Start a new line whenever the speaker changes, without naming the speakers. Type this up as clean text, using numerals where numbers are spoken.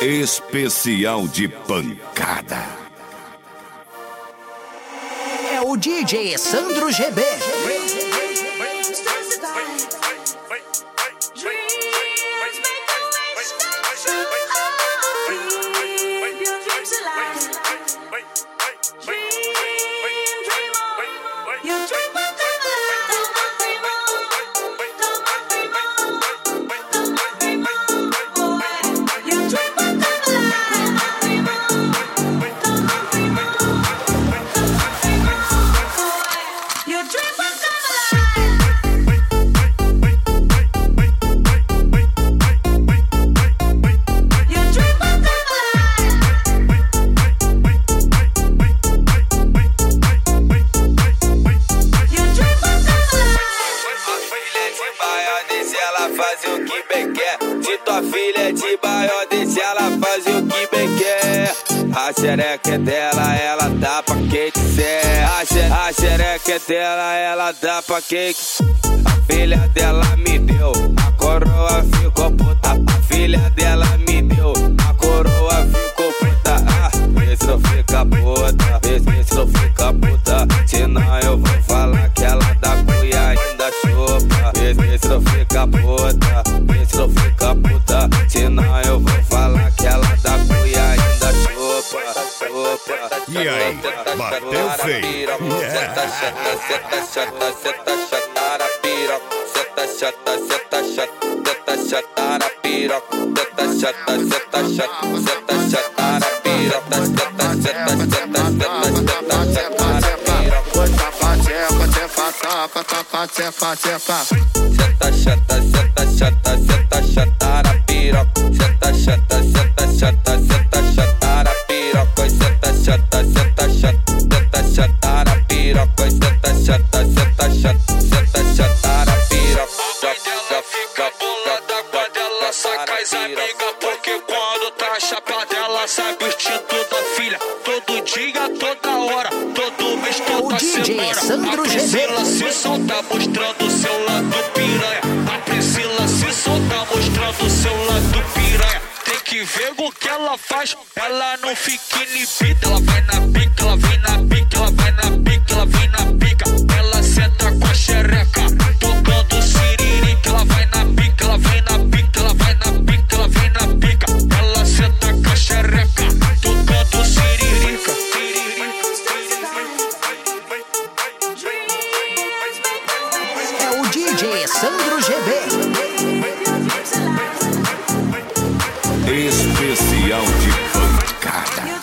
Especial de pancada.
É o DJ Sandro GB.
Faz o que bem quer. Se tua filha é de Baió, deixa ela fazer o que bem quer. A xereca é dela, ela dá pra quem quiser. A xereca é dela, ela dá pra quem quiser. A filha dela me deu, a coroa ficou puta. A filha dela me deu, a coroa ficou puta. Vê se não fica puta, vê se não fica puta. Senão eu vou falar que ela dá cuia ainda chupa. Vê se não fica puta, vê se não fica puta. Senão eu vou falar que ela dá cuia ainda chupa.
E aí, bateu feio.
Seta chata na piroca. Seta chata na piroca. Seta chata na piroca.
Porque quando tá chapada ela sabe o instinto da filha. Todo dia, toda hora, todo mês, toda semana. A Priscila se solta mostrando o seu lado piranha. A Priscila se solta mostrando o seu lado piranha. Tem que ver o que ela faz, ela não fica inibida. Ela vai na pica, ela vem na pica, ela vai na pica, ela vem na pica. Ela senta com a xereca, tocando siririca. Ela vai na pica, ela vem na pica, ela vai na pica, ela vem na pica. Ela senta com a xereca, tocando siririca.
É o DJ Sandro GB.
Especial de pancada.